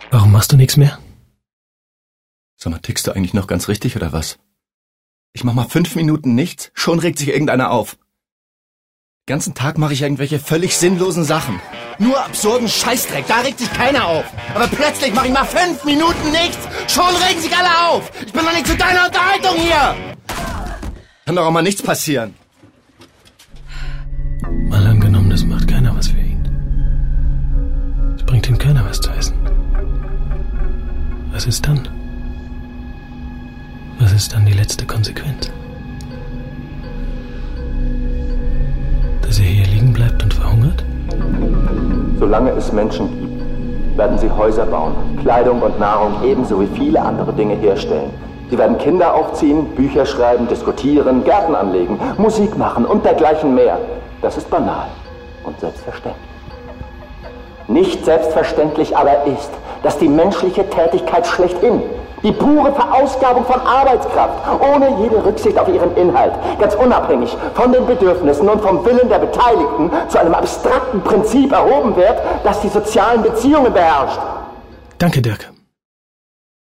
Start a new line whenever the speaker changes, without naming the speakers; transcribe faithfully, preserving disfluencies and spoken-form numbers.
Warum machst du nichts mehr?
Sag mal, tickst du eigentlich noch ganz richtig oder was? Ich mach mal fünf Minuten nichts, schon regt sich irgendeiner auf. Den ganzen Tag mache ich irgendwelche völlig sinnlosen Sachen. Nur absurden Scheißdreck, da regt sich keiner auf. Aber plötzlich mache ich mal fünf Minuten nichts, schon regen sich alle auf. Ich bin doch nicht zu deiner Unterhaltung hier. Kann doch auch mal nichts passieren.
Mal angenommen, das macht keiner was für ihn. Es bringt ihm keiner was zu essen. Was ist dann? Was ist dann die letzte Konsequenz? Dass er hier liegen bleibt und verhungert?
Solange es Menschen gibt, werden sie Häuser bauen, Kleidung und Nahrung ebenso wie viele andere Dinge herstellen. Sie werden Kinder aufziehen, Bücher schreiben, diskutieren, Gärten anlegen, Musik machen und dergleichen mehr. Das ist banal und selbstverständlich. Nicht selbstverständlich aber ist, dass die menschliche Tätigkeit schlechthin, die pure Verausgabung von Arbeitskraft, ohne jede Rücksicht auf ihren Inhalt, ganz unabhängig von den Bedürfnissen und vom Willen der Beteiligten, zu einem abstrakten Prinzip erhoben wird, das die sozialen Beziehungen beherrscht.
Danke, Dirk.